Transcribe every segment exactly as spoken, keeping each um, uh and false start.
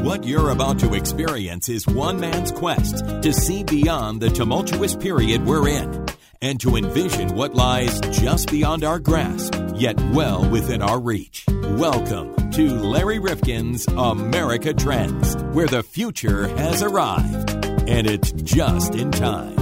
What you're about to experience is one man's quest to see beyond the tumultuous period we're in and to envision what lies just beyond our grasp, yet well within our reach. Welcome to Larry Rifkin's America Trends, where the future has arrived, and it's just in time.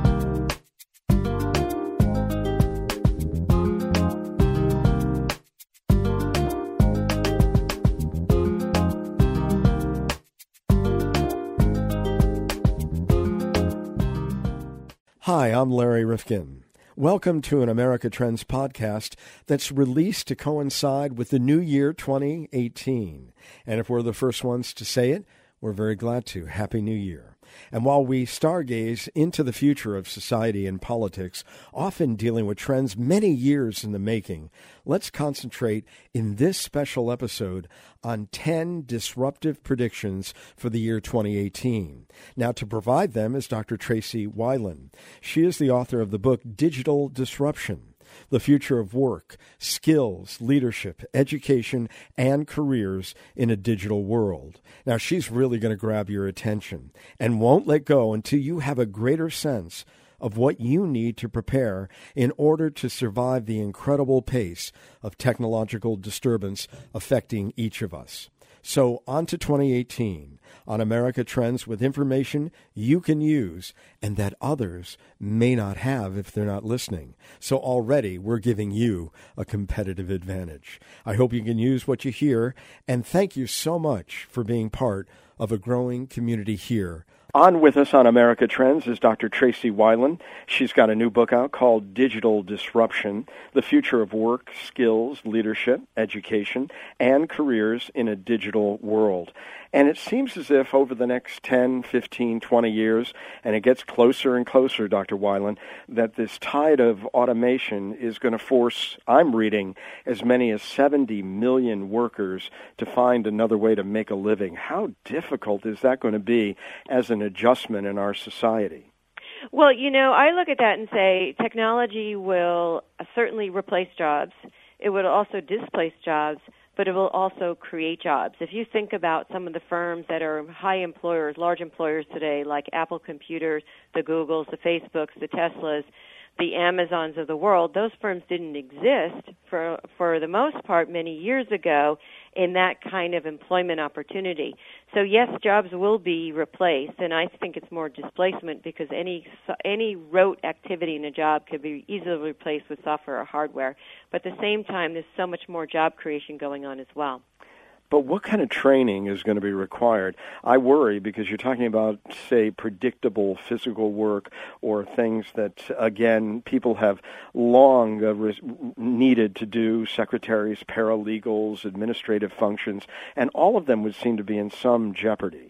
Hi, I'm Larry Rifkin. Welcome to an America Trends podcast that's released to coincide with the new year twenty eighteen. And if we're the first ones to say it, we're very glad to. Happy New Year. And while we stargaze into the future of society and politics, often dealing with trends many years in the making, let's concentrate in this special episode on ten disruptive predictions for the year twenty eighteen. Now, to provide them is Doctor Tracy Weiland. She is the author of the book Digital Disruption: The Future of Work, Skills, Leadership, Education, and Careers in a Digital World. Now, she's really going to grab your attention and won't let go until you have a greater sense of what you need to prepare in order to survive the incredible pace of technological disturbance affecting each of us. So on to twenty eighteen on America Trends with information you can use and that others may not have if they're not listening. So already we're giving you a competitive advantage. I hope you can use what you hear, and thank you so much for being part of a growing community here. On with us on America Trends is Doctor Tracy Weiland. She's got a new book out called Digital Disruption: The Future of Work, Skills, Leadership, Education, and Careers in a Digital World. And it seems as if over the next ten, fifteen, twenty years, and it gets closer and closer, Doctor Weiland, that this tide of automation is going to force, I'm reading, as many as seventy million workers to find another way to make a living. How difficult is that going to be as an adjustment in our society? Well, you know, I look at that and say technology will certainly replace jobs. It will also displace jobs, but it will also create jobs. If you think about some of the firms that are high employers, large employers today, like Apple Computers, the Googles, the Facebooks, the Teslas, the Amazons of the world, those firms didn't exist for for the most part many years ago in that kind of employment opportunity. So yes, jobs will be replaced, and I think it's more displacement because any any rote activity in a job could be easily replaced with software or hardware. But at the same time, there's so much more job creation going on as well. But what kind of training is going to be required? I worry because you're talking about, say, predictable physical work or things that, again, people have long uh, res- needed to do, secretaries, paralegals, administrative functions, and all of them would seem to be in some jeopardy.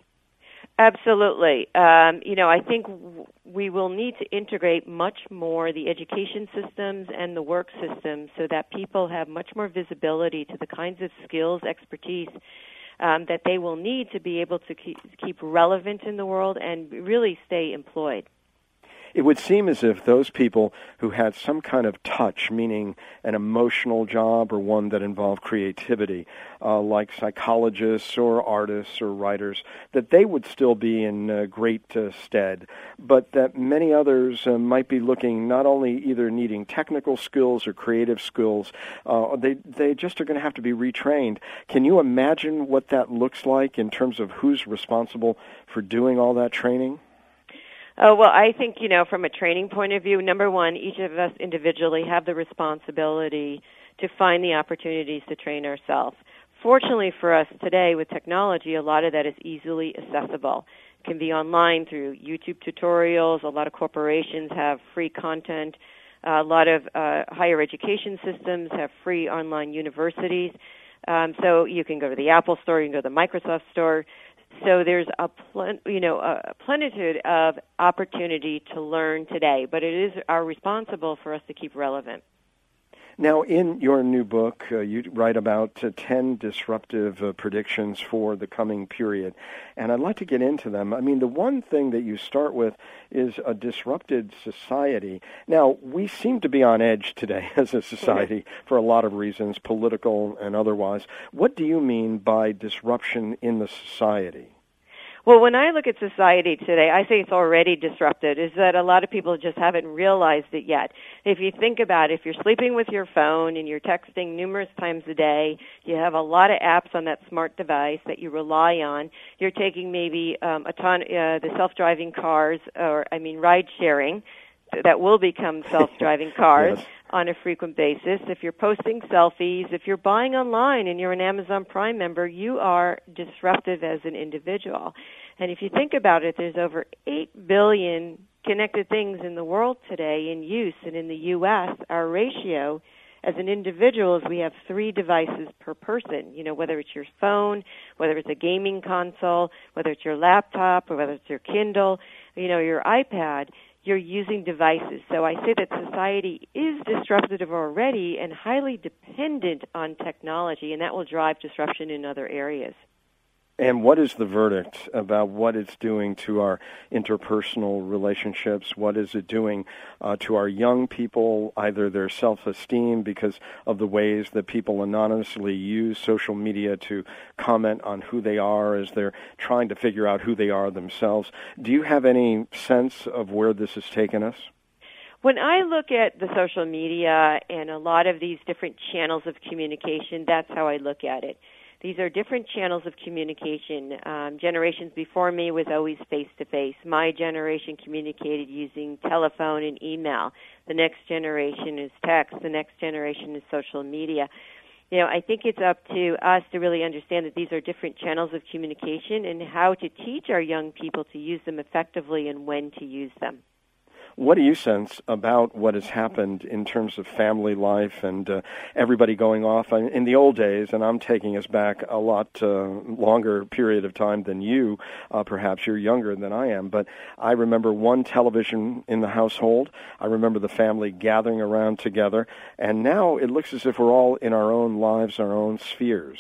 Absolutely. Um, you know, I think w- we will need to integrate much more the education systems and the work systems so that people have much more visibility to the kinds of skills, expertise um, that they will need to be able to keep, keep relevant in the world and really stay employed. It would seem as if those people who had some kind of touch, meaning an emotional job or one that involved creativity, uh, like psychologists or artists or writers, that they would still be in uh, great uh, stead, but that many others uh, might be looking not only either needing technical skills or creative skills, uh, they, they just are going to have to be retrained. Can you imagine what that looks like in terms of who's responsible for doing all that training? Oh, well, I think, you know, from a training point of view, number one, each of us individually have the responsibility to find the opportunities to train ourselves. Fortunately for us today with technology, a lot of that is easily accessible. It can be online through YouTube tutorials. A lot of corporations have free content. Uh, a lot of uh, higher education systems have free online universities. Um, so you can go to the Apple store, you can go to the Microsoft store. So there's a plen- you know a plenitude of opportunity to learn today, but it is our responsible for us to keep relevant. Now, in your new book, uh, you write about uh, ten disruptive uh, predictions for the coming period, and I'd like to get into them. I mean, the one thing that you start with is a disrupted society. Now, we seem to be on edge today as a society for a lot of reasons, political and otherwise. What do you mean by disruption in the society? Well, when I look at society today, I say it's already disrupted, is that a lot of people just haven't realized it yet. If you think about it, if you're sleeping with your phone and you're texting numerous times a day, you have a lot of apps on that smart device that you rely on, you're taking maybe um, auton- uh, the self-driving cars, or, I mean, ride-sharing, that will become self-driving cars yes. on a frequent basis. If you're posting selfies, if you're buying online and you're an Amazon Prime member, you are disruptive as an individual. And if you think about it, there's over eight billion connected things in the world today in use. And in the U S, our ratio as an individual is we have three devices per person, you know, whether it's your phone, whether it's a gaming console, whether it's your laptop, or whether it's your Kindle, you know, your iPad. You're using devices. So I say that society is disruptive already and highly dependent on technology, and that will drive disruption in other areas. And what is the verdict about what it's doing to our interpersonal relationships? What is it doing uh, to our young people, either their self-esteem because of the ways that people anonymously use social media to comment on who they are as they're trying to figure out who they are themselves? Do you have any sense of where this has taken us? When I look at the social media and a lot of these different channels of communication, that's how I look at it. These are different channels of communication. Um, generations before me was always face-to-face. My generation communicated using telephone and email. The next generation is text. The next generation is social media. You know, I think it's up to us to really understand that these are different channels of communication and how to teach our young people to use them effectively and when to use them. What do you sense about what has happened in terms of family life and uh, everybody going off? I mean, in the old days, and I'm taking us back a lot uh, longer period of time than you, uh, perhaps you're younger than I am, but I remember one television in the household. I remember the family gathering around together, and now it looks as if we're all in our own lives, our own spheres.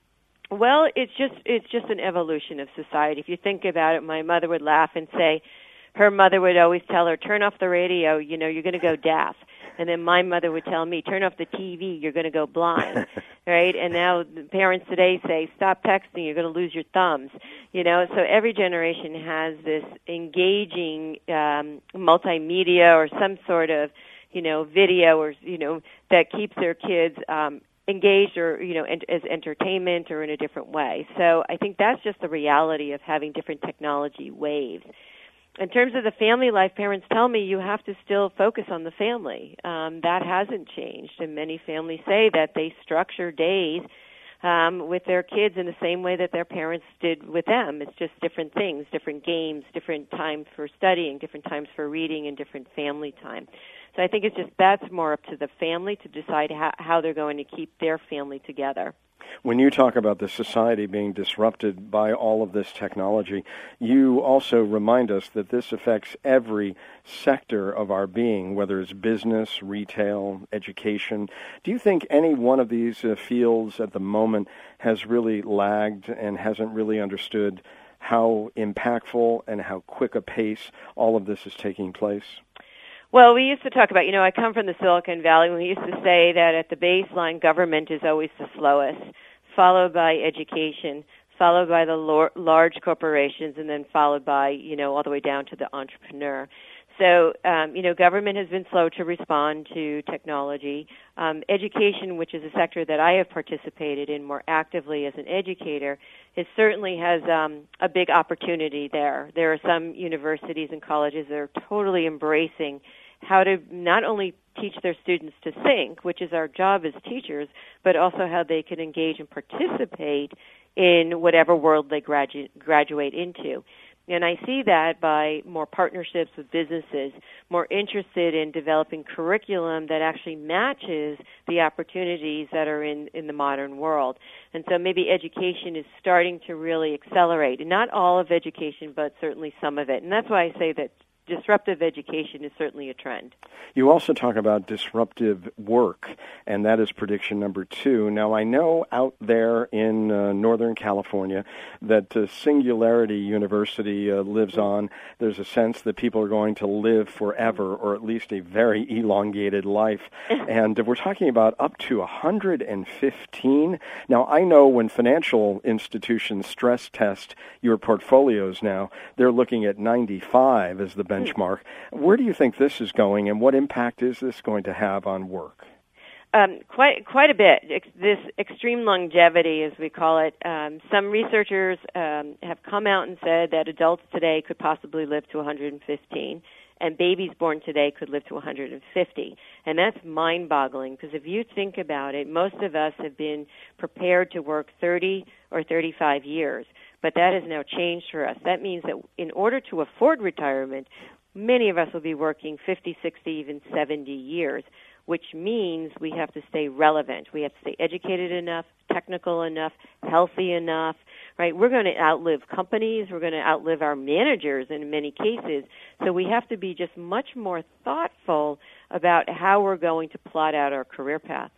Well, it's just it's just an evolution of society. If you think about it, my mother would laugh and say, her mother would always tell her, turn off the radio, you know, you're going to go deaf. And then my mother would tell me, turn off the T V, you're going to go blind, right? And now the parents today say, stop texting, you're going to lose your thumbs. You know, so every generation has this engaging um, multimedia or some sort of, you know, video or, you know, that keeps their kids um, engaged or, you know, ent- as entertainment or in a different way. So I think that's just the reality of having different technology waves. In terms of the family life, parents tell me you have to still focus on the family. Um, that hasn't changed, and many families say that they structure days um, with their kids in the same way that their parents did with them. It's just different things, different games, different times for studying, different times for reading, and different family time. So I think it's just that's more up to the family to decide how, how they're going to keep their family together. When you talk about the society being disrupted by all of this technology, you also remind us that this affects every sector of our being, whether it's business, retail, education. Do you think any one of these uh, fields at the moment has really lagged and hasn't really understood how impactful and how quick a pace all of this is taking place? Well, we used to talk about, you know, I come from the Silicon Valley, and we used to say that at the baseline, government is always the slowest, followed by education, followed by the lor- large corporations, and then followed by, you know, all the way down to the entrepreneur. So, um, you know, government has been slow to respond to technology. Um, education, which is a sector that I have participated in more actively as an educator, it certainly has um, a big opportunity there. There are some universities and colleges that are totally embracing how to not only teach their students to think, which is our job as teachers, but also how they can engage and participate in whatever world they gradu- graduate into. And I see that by more partnerships with businesses, more interested in developing curriculum that actually matches the opportunities that are in, in the modern world. And so maybe education is starting to really accelerate. And not all of education, but certainly some of it. And that's why I say that disruptive education is certainly a trend. You also talk about disruptive work, and that is prediction number two. Now, I know out there in uh, Northern California that uh, Singularity University uh, lives on. There's a sense that people are going to live forever, or at least a very elongated life. And we're talking about up to one hundred fifteen. Now, I know when financial institutions stress test your portfolios now, they're looking at ninety-five as the benchmark. Where do you think this is going, and what impact is this going to have on work? Um, quite quite a bit. Ex- this extreme longevity, as we call it, um, some researchers um, have come out and said that adults today could possibly live to one hundred fifteen, and babies born today could live to one hundred fifty. And that's mind-boggling, because if you think about it, most of us have been prepared to work thirty or thirty-five years, but that has now changed for us. That means that in order to afford retirement, many of us will be working fifty, sixty, even seventy years, which means we have to stay relevant. We have to stay educated enough, technical enough, healthy enough, right? We're going to outlive companies. We're going to outlive our managers in many cases. So we have to be just much more thoughtful about how we're going to plot out our career path.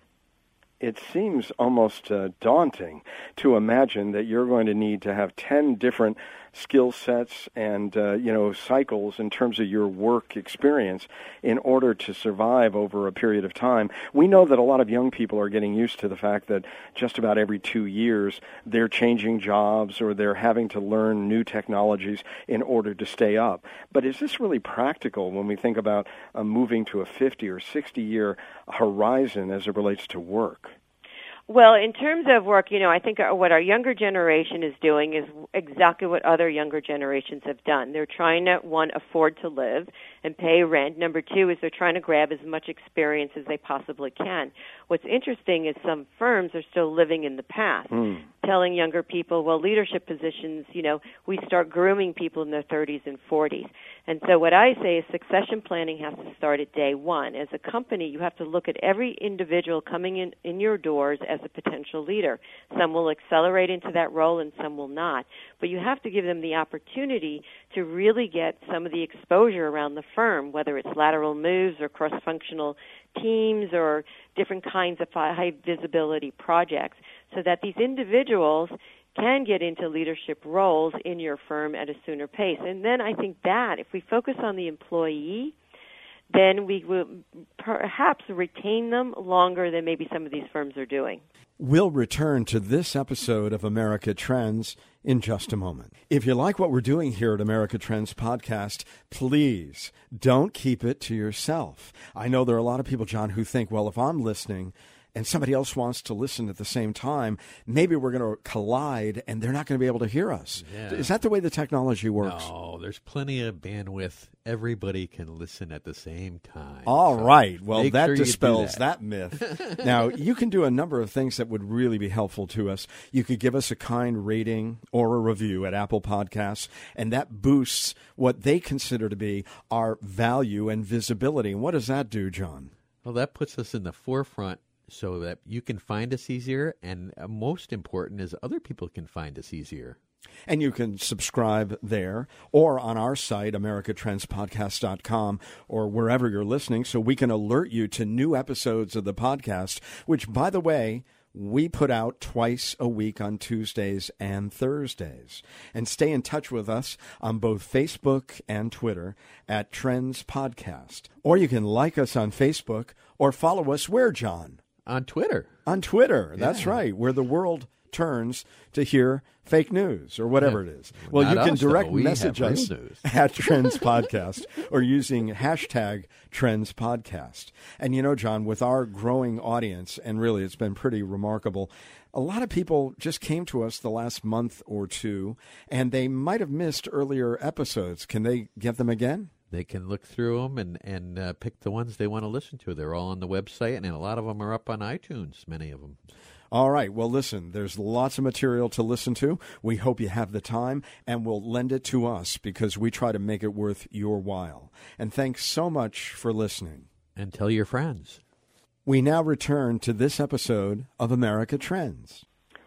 It seems almost uh, daunting to imagine that you're going to need to have ten different skill sets and, uh, you know, cycles in terms of your work experience in order to survive over a period of time. We know that a lot of young people are getting used to the fact that just about every two years they're changing jobs or they're having to learn new technologies in order to stay up. But is this really practical when we think about uh, moving to a fifty or sixty year horizon as it relates to work? Well, in terms of work, you know, I think what our younger generation is doing is exactly what other younger generations have done. They're trying to, one, afford to live and pay rent. Number two is they're trying to grab as much experience as they possibly can. What's interesting is some firms are still living in the past, mm. telling younger people, well, leadership positions, you know, we start grooming people in their thirties and forties. And so what I say is succession planning has to start at day one. As a company, you have to look at every individual coming in, in your doors as a potential leader. Some will accelerate into that role and some will not. But you have to give them the opportunity to really get some of the exposure around the firm, whether it's lateral moves or cross-functional teams or different kinds of high visibility projects, so that these individuals can get into leadership roles in your firm at a sooner pace. And then I think that if we focus on the employee, then we will perhaps retain them longer than maybe some of these firms are doing. We'll return to this episode of America Trends in just a moment. If you like what we're doing here at America Trends Podcast, please don't keep it to yourself. I know there are a lot of people, John, who think, well, if I'm listening and somebody else wants to listen at the same time, maybe we're going to collide and they're not going to be able to hear us. Yeah. Is that the way the technology works? No, there's plenty of bandwidth. Everybody can listen at the same time. All so right. Well, that sure dispels that. that myth. Now, you can do a number of things that would really be helpful to us. You could give us a kind rating or a review at Apple Podcasts, and that boosts what they consider to be our value and visibility. And what does that do, John? Well, that puts us in the forefront so that you can find us easier, and most important is other people can find us easier. And you can subscribe there or on our site, america trends podcast dot com, or wherever you're listening, so we can alert you to new episodes of the podcast, which, by the way, we put out twice a week on Tuesdays and Thursdays. And stay in touch with us on both Facebook and Twitter at Trends Podcast. Or you can like us on Facebook or follow us where, John? On Twitter. On Twitter, that's yeah. right, where the world turns to hear fake news or whatever yeah. it is. Well, Not you can us, direct though. We message have us news. at Trends Podcast or using hashtag Trends Podcast. And you know, John, with our growing audience, and really it's been pretty remarkable, a lot of people just came to us the last month or two, and they might have missed earlier episodes. Can they get them again? They can look through them and, and uh, pick the ones they want to listen to. They're all on the website, and a lot of them are up on iTunes, many of them. All right. Well, listen, there's lots of material to listen to. We hope you have the time, and we'll lend it to us because we try to make it worth your while. And thanks so much for listening. And tell your friends. We now return to this episode of America Trends.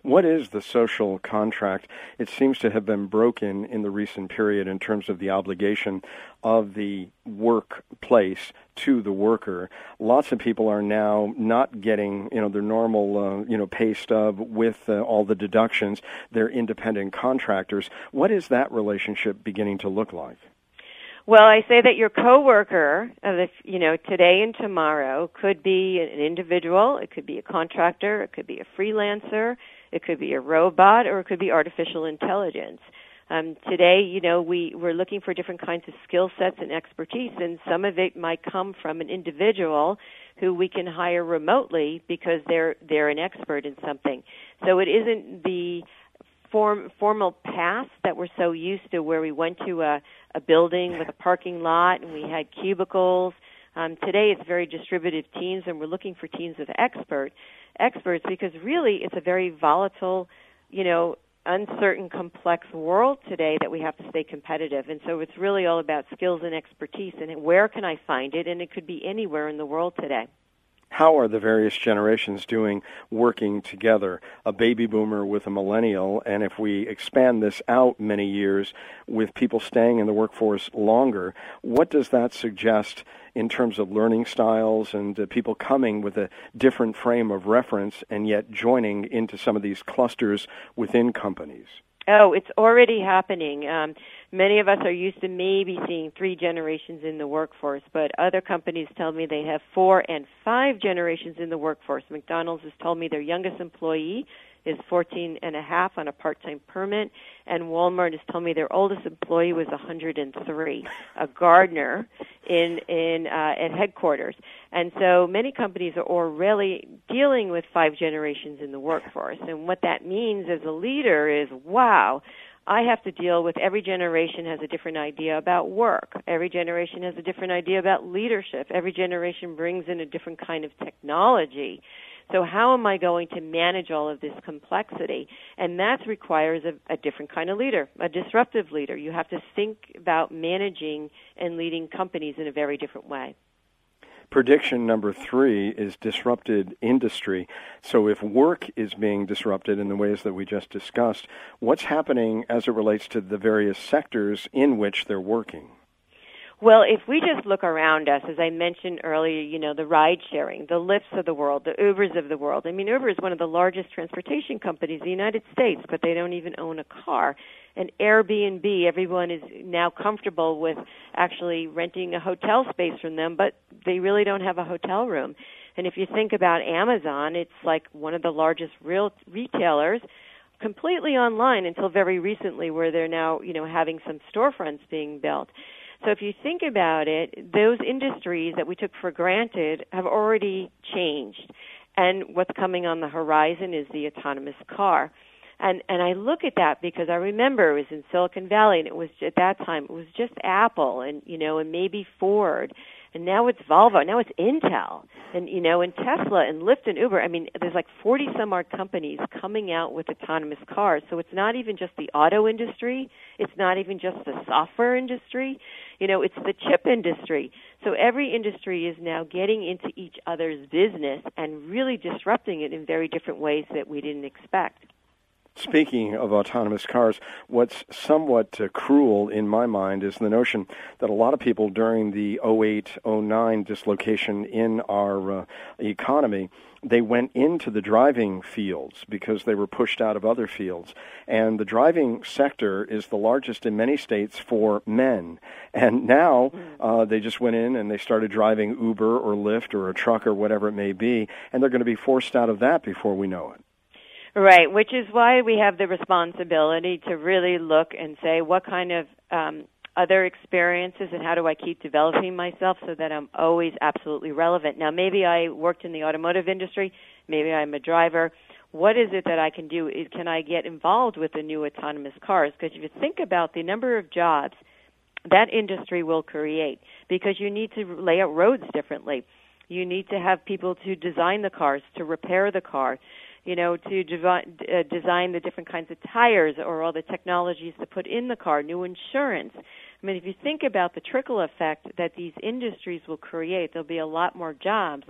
What is the social contract? It seems to have been broken in the recent period in terms of the obligation of the workplace to the worker. Lots of people are now not getting, you know, their normal, uh, you know, pay stub with uh, all the deductions. They're independent contractors. What is that relationship beginning to look like? Well, I say that your coworker, uh, if, you know, today and tomorrow could be an individual, it could be a contractor, it could be a freelancer, it could be a robot, or it could be artificial intelligence. Um, today, you know, we, we're looking for different kinds of skill sets and expertise, and some of it might come from an individual who we can hire remotely because they're they're an expert in something. So it isn't the form, formal path that we're so used to, where we went to a, a building with a parking lot and we had cubicles. Um, today, it's very distributed teams, and we're looking for teams of expert experts because really, it's a very volatile, you know, uncertain, complex world today that we have to stay competitive. And so it's really all about skills and expertise, and where can I find it? And it could be anywhere in the world today. How are the various generations doing working together? A baby boomer with a millennial, and if we expand this out many years with people staying in the workforce longer, what does that suggest in terms of learning styles and uh, people coming with a different frame of reference and yet joining into some of these clusters within companies? Oh, it's already happening. Um, many of us are used to maybe seeing three generations in the workforce, but other companies tell me they have four and five generations in the workforce. McDonald's has told me their youngest employee is fourteen and a half on a part-time permit, and Walmart has told me their oldest employee was one hundred three, a gardener in in uh, at headquarters. And so many companies are already dealing with five generations in the workforce. And what that means as a leader is, wow, I have to deal with every generation has a different idea about work. Every generation has a different idea about leadership. Every generation brings in a different kind of technology. So how am I going to manage all of this complexity? And that requires a, a different kind of leader, a disruptive leader. You have to think about managing and leading companies in a very different way. Prediction number three is disrupted industry. So if work is being disrupted in the ways that we just discussed, what's happening as it relates to the various sectors in which they're working? Well, if we just look around us, as I mentioned earlier, you know, the ride sharing, the Lyfts of the world, the Ubers of the world. I mean, Uber is one of the largest transportation companies in the United States, but they don't even own a car. And Airbnb, everyone is now comfortable with actually renting a hotel space from them, but they really don't have a hotel room. And if you think about Amazon, it's like one of the largest real retailers, completely online until very recently, where they're now, you know, having some storefronts being built. So if you think about it, those industries that we took for granted have already changed. And what's coming on the horizon is the autonomous car. And and I look at that because I remember it was in Silicon Valley, and it was at that time it was just Apple and, you know, and maybe Ford. And now it's Volvo, now it's Intel, and, you know, and Tesla and Lyft and Uber. I mean, there's like forty some odd companies coming out with autonomous cars. So it's not even just the auto industry. It's not even just the software industry. You know, it's the chip industry. So every industry is now getting into each other's business and really disrupting it in very different ways that we didn't expect. Speaking of autonomous cars, what's somewhat uh, cruel in my mind is the notion that a lot of people during the oh eight oh nine dislocation in our uh, economy, they went into the driving fields because they were pushed out of other fields. And the driving sector is the largest in many states for men. And now uh, they just went in and they started driving Uber or Lyft or a truck or whatever it may be, and they're going to be forced out of that before we know it. Right, which is why we have the responsibility to really look and say what kind of um, other experiences and how do I keep developing myself so that I'm always absolutely relevant. Now, maybe I worked in the automotive industry, maybe I'm a driver. What is it that I can do? Is, can I get involved with the new autonomous cars? Because if you think about the number of jobs that industry will create, because you need to lay out roads differently. You need to have people to design the cars, to repair the car, you know, to devi- uh, design the different kinds of tires or all the technologies to put in the car, new insurance. I mean, if you think about the trickle effect that these industries will create, there'll be a lot more jobs.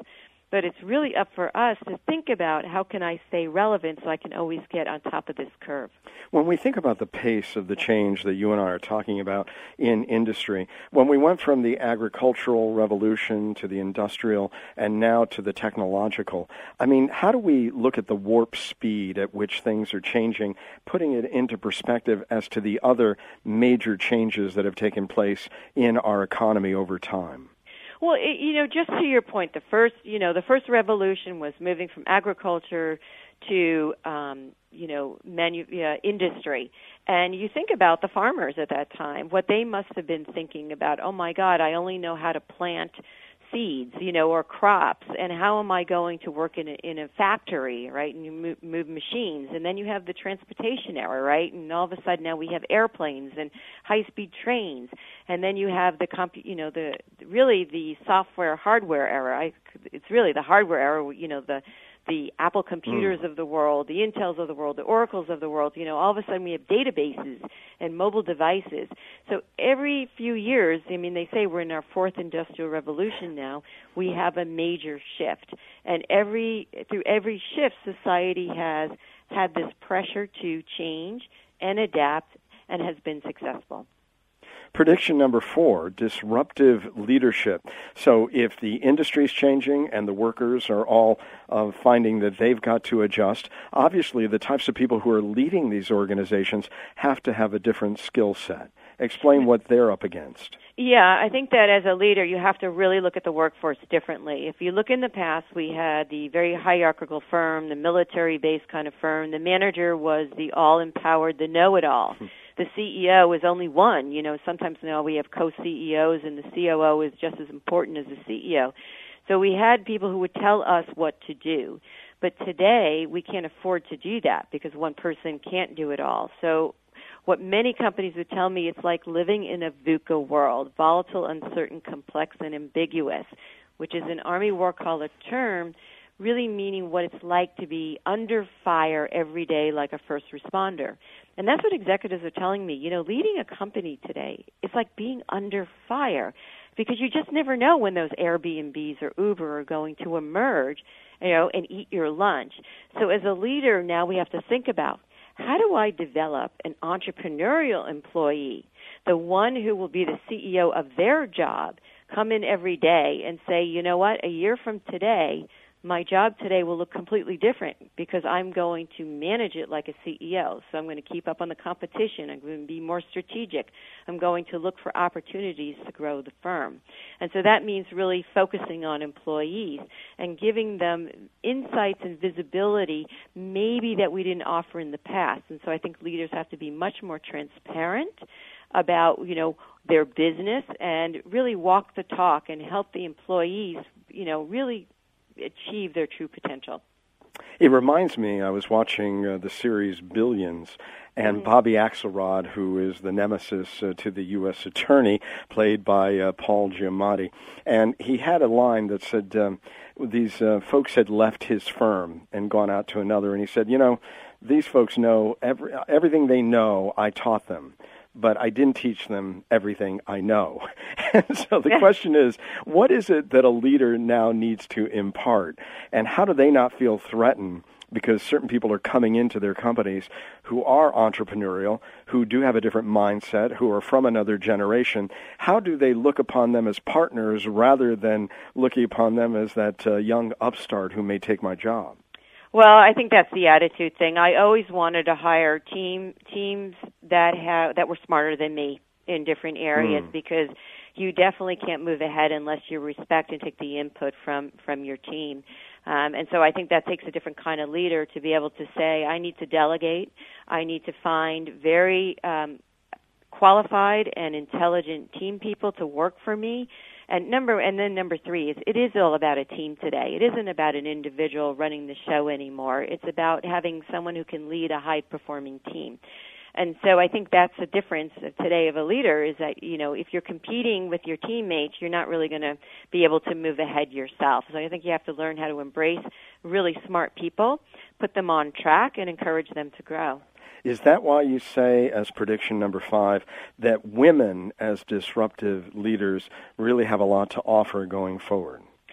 But it's really up for us to think about how can I stay relevant so I can always get on top of this curve. When we think about the pace of the change that you and I are talking about in industry, when we went from the agricultural revolution to the industrial and now to the technological, I mean, how do we look at the warp speed at which things are changing, putting it into perspective as to the other major changes that have taken place in our economy over time? Well, it, you know, just to your point, the first, you know, the first revolution was moving from agriculture to, um, you know, manu- uh, industry. And you think about the farmers at that time, what they must have been thinking about, oh, my God, I only know how to plant seeds, you know, or crops, and how am I going to work in a, in a factory, right, and you move, move machines, and then you have the transportation era, right, and all of a sudden now we have airplanes and high-speed trains, and then you have the, compu- you know, the really the software hardware era. I, it's really the hardware era, you know, the the Apple computers mm. of the world, the Intels of the world, the Oracles of the world. You know, all of a sudden we have databases and mobile devices. So every few years, I mean, they say we're in our fourth industrial revolution now, we have a major shift. And every through every shift, society has had this pressure to change and adapt and has been successful. Prediction number four, disruptive leadership. So if the industry is changing and the workers are all uh, finding that they've got to adjust, obviously the types of people who are leading these organizations have to have a different skill set. Explain what they're up against. Yeah, I think that as a leader, you have to really look at the workforce differently. If you look in the past, we had the very hierarchical firm, the military-based kind of firm. The manager was the all-empowered, the know-it-all. The C E O is only one. You know, sometimes now we have co-C E Os, and the C O O is just as important as the C E O. So we had people who would tell us what to do. But today, we can't afford to do that because one person can't do it all. So what many companies would tell me, it's like living in a VUCA world, volatile, uncertain, complex, and ambiguous, which is an Army War College term, really meaning what it's like to be under fire every day like a first responder. And that's what executives are telling me. You know, leading a company today is like being under fire because you just never know when those Airbnbs or Uber are going to emerge, you know, and eat your lunch. So as a leader, now we have to think about, how do I develop an entrepreneurial employee, the one who will be the C E O of their job, come in every day and say, you know what, a year from today, my job today will look completely different because I'm going to manage it like a C E O. So I'm going to keep up on the competition. I'm going to be more strategic. I'm going to look for opportunities to grow the firm. And so that means really focusing on employees and giving them insights and visibility maybe that we didn't offer in the past. And so I think leaders have to be much more transparent about, you know, their business and really walk the talk and help the employees, you know, really achieve their true potential. It reminds me, I was watching uh, the series Billions, and mm-hmm. Bobby Axelrod, who is the nemesis uh, to the U S attorney, played by uh, Paul Giamatti, and he had a line that said um, these uh, folks had left his firm and gone out to another, and he said, you know, these folks know every, everything they know, I taught them. But I didn't teach them everything I know. And so the question is, what is it that a leader now needs to impart? And how do they not feel threatened because certain people are coming into their companies who are entrepreneurial, who do have a different mindset, who are from another generation? How do they look upon them as partners rather than looking upon them as that uh, young upstart who may take my job? Well, I think that's the attitude thing. I always wanted to hire team teams that have that were smarter than me in different areas mm. because you definitely can't move ahead unless you respect and take the input from, from your team. Um, and so I think that takes a different kind of leader to be able to say, I need to delegate. I need to find very um, qualified and intelligent team people to work for me. And number, and then number three is it is all about a team today. It isn't about an individual running the show anymore. It's about having someone who can lead a high-performing team. And so I think that's the difference of today of a leader is that, you know, if you're competing with your teammates, you're not really going to be able to move ahead yourself. So I think you have to learn how to embrace really smart people, put them on track, and encourage them to grow. Is that why you say, as prediction number five, that women as disruptive leaders really have a lot to offer going forward?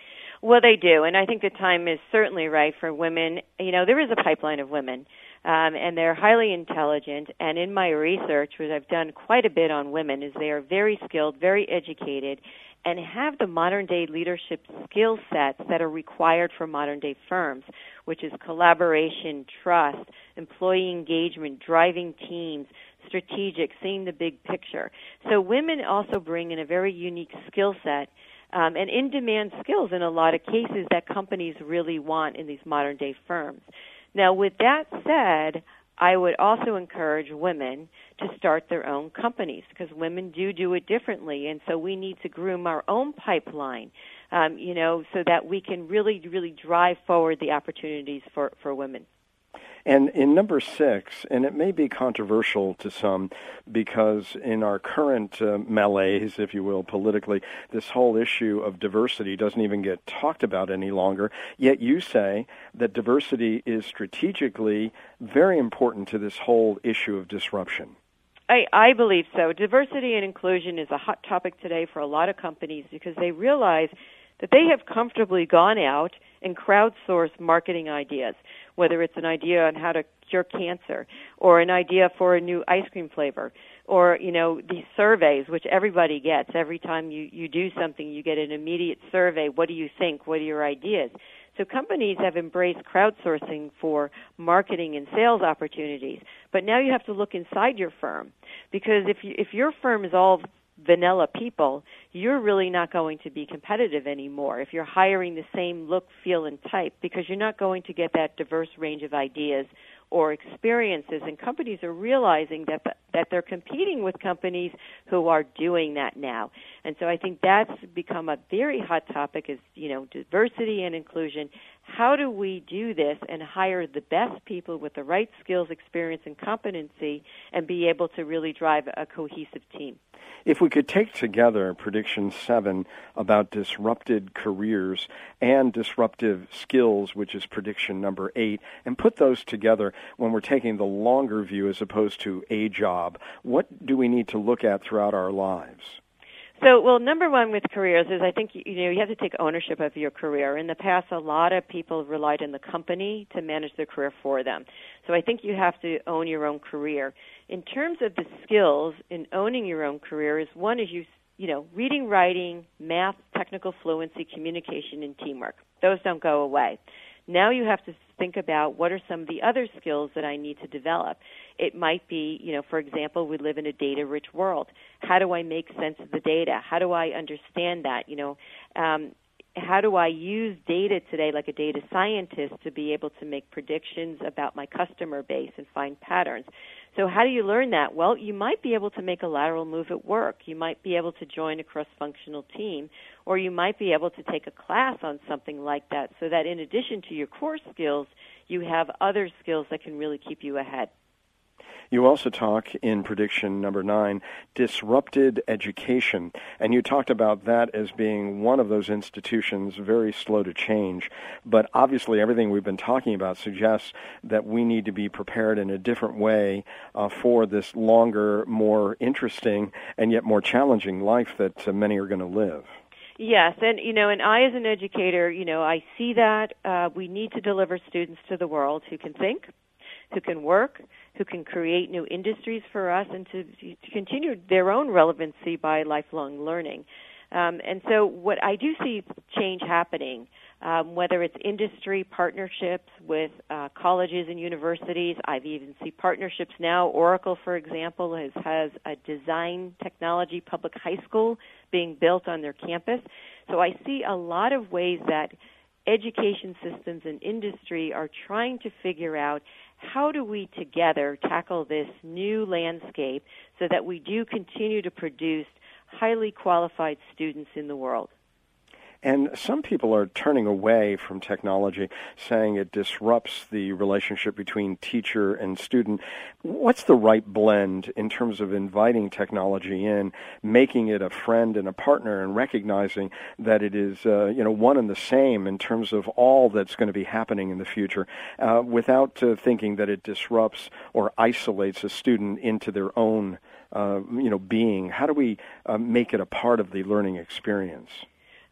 Well, they do, and I think the time is certainly right for women. You know, there is a pipeline of women, um, and they're highly intelligent, and in my research, which I've done quite a bit on women, is they are very skilled, very educated, and have the modern-day leadership skill sets that are required for modern-day firms, which is collaboration, trust, employee engagement, driving teams, strategic, seeing the big picture. So women also bring in a very unique skill set um, and in-demand skills in a lot of cases that companies really want in these modern-day firms. Now, with that said, I would also encourage women to start their own companies because women do do it differently, and so we need to groom our own pipeline, um, you know, so that we can really, really drive forward the opportunities for, for women. And in number six, and it may be controversial to some because in our current uh, malaise, if you will, politically, this whole issue of diversity doesn't even get talked about any longer, yet you say that diversity is strategically very important to this whole issue of disruption. I, I believe so. Diversity and inclusion is a hot topic today for a lot of companies because they realize that they have comfortably gone out and crowdsourced marketing ideas, whether it's an idea on how to cure cancer or an idea for a new ice cream flavor or, you know, these surveys, which everybody gets. Every time you, you do something, you get an immediate survey. What do you think? What are your ideas? So companies have embraced crowdsourcing for marketing and sales opportunities. But now you have to look inside your firm because if you, if your firm is all vanilla people, you're really not going to be competitive anymore if you're hiring the same look, feel, and type because you're not going to get that diverse range of ideas or experiences. And companies are realizing that that they're competing with companies who are doing that now. And so I think that's become a very hot topic is, you know, diversity and inclusion. How do we do this and hire the best people with the right skills, experience, and competency and be able to really drive a cohesive team? If we could take together prediction seven about disrupted careers and disruptive skills, which is prediction number eight, and put those together when we're taking the longer view as opposed to a job, what do we need to look at throughout our lives? So, well, number one with careers is I think, you know, you have to take ownership of your career. In the past, a lot of people relied on the company to manage their career for them. So I think you have to own your own career. In terms of the skills in owning your own career is one is you, you know, reading, writing, math, technical fluency, communication, and teamwork. Those don't go away. Now you have to think about what are some of the other skills that I need to develop. It might be, you know, for example, we live in a data-rich world. How do I make sense of the data? How do I understand that? You know, um, how do I use data today like a data scientist to be able to make predictions about my customer base and find patterns? So how do you learn that? Well, you might be able to make a lateral move at work. You might be able to join a cross-functional team, or you might be able to take a class on something like that so that in addition to your core skills, you have other skills that can really keep you ahead. You also talk in prediction number nine, disrupted education, and you talked about that as being one of those institutions very slow to change. But obviously everything we've been talking about suggests that we need to be prepared in a different way uh, for this longer, more interesting, and yet more challenging life that uh, many are going to live. Yes, and, you know, and I as an educator, you know, I see that uh, we need to deliver students to the world who can think, who can work, who can create new industries for us, and to, to continue their own relevancy by lifelong learning. Um, and so what I do see change happening, um, whether it's industry partnerships with uh, colleges and universities. I've even seen partnerships now. Oracle, for example, has, has a design technology public high school being built on their campus. So I see a lot of ways that education systems and industry are trying to figure out how do we together tackle this new landscape so that we do continue to produce highly qualified students in the world. And some people are turning away from technology, saying it disrupts the relationship between teacher and student. What's the right blend in terms of inviting technology in, making it a friend and a partner, and recognizing that it is, uh, you know, one and the same in terms of all that's going to be happening in the future, uh, without uh, thinking that it disrupts or isolates a student into their own, uh, you know, being? How do we uh, make it a part of the learning experience?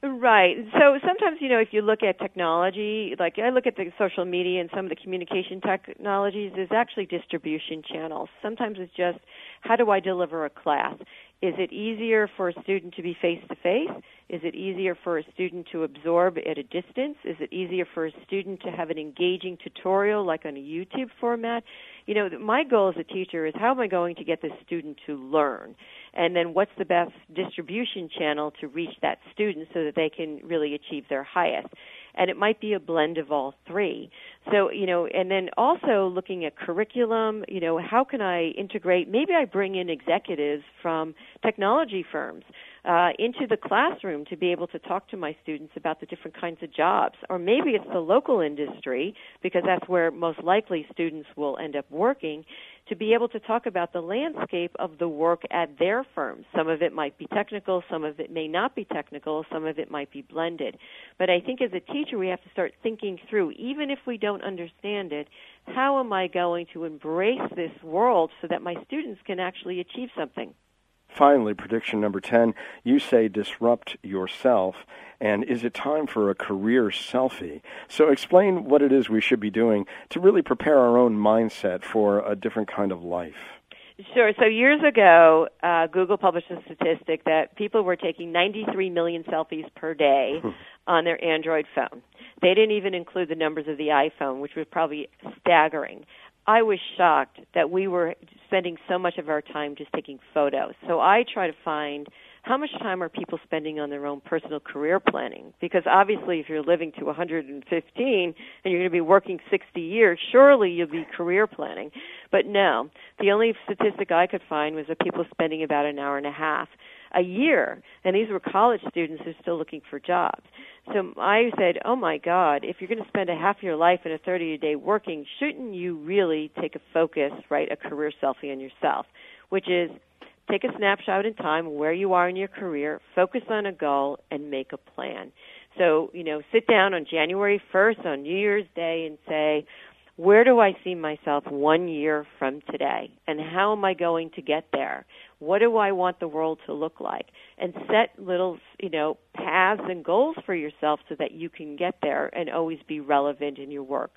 Right. So sometimes, you know, if you look at technology, like I look at the social media and some of the communication technologies, there's actually distribution channels. Sometimes it's just, how do I deliver a class? Is it easier for a student to be face-to-face? Is it easier for a student to absorb at a distance? Is it easier for a student to have an engaging tutorial like on a YouTube format? You know, my goal as a teacher is, how am I going to get the student to learn? And then what's the best distribution channel to reach that student so that they can really achieve their highest? And it might be a blend of all three. So, you know, and then also looking at curriculum, you know, how can I integrate, maybe I bring in executives from technology firms uh, into the classroom to be able to talk to my students about the different kinds of jobs. Or maybe it's the local industry, because that's where most likely students will end up working, to be able to talk about the landscape of the work at their firms. Some of it might be technical, some of it may not be technical, some of it might be blended. But I think as a teacher we have to start thinking through, even if we don't understand it, how am I going to embrace this world so that my students can actually achieve something? Finally, prediction number ten, you say disrupt yourself, and is it time for a career selfie? So explain what it is we should be doing to really prepare our own mindset for a different kind of life. Sure. So years ago, uh, Google published a statistic that people were taking ninety-three million selfies per day on their Android phone. They didn't even include the numbers of the iPhone, which was probably staggering. I was shocked that we were spending so much of our time just taking photos. So I try to find how much time are people spending on their own personal career planning? Because obviously if you're living to one hundred fifteen and you're going to be working sixty years, surely you'll be career planning. But no, the only statistic I could find was that people spending about an hour and a half a year, and these were college students who are still looking for jobs. So I said, oh my God, if you're going to spend a half of your life in a thirty-day working, shouldn't you really take a focus, right, a career selfie on yourself, which is take a snapshot in time where you are in your career, focus on a goal, and make a plan. So, you know, sit down on January first on New Year's Day and say, where do I see myself one year from today? And how am I going to get there? What do I want the world to look like? And set little, you know, paths and goals for yourself so that you can get there and always be relevant in your work.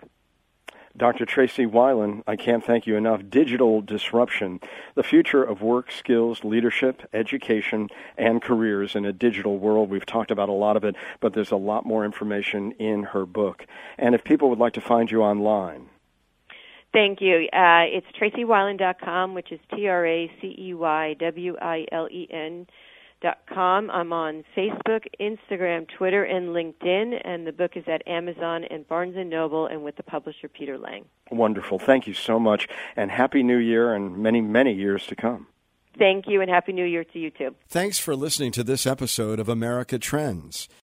Doctor Tracy Weiland, I can't thank you enough. Digital disruption, the future of work, skills, leadership, education, and careers in a digital world. We've talked about a lot of it, but there's a lot more information in her book. And if people would like to find you online. Thank you. Uh, it's tracy weiland dot com, which is T R A C E Y W I L E N dot com. I'm on Facebook, Instagram, Twitter, and LinkedIn, and the book is at Amazon and Barnes and Noble and with the publisher Peter Lang. Wonderful. Thank you so much, and Happy New Year and many, many years to come. Thank you, and Happy New Year to you too. Thanks for listening to this episode of America Trends.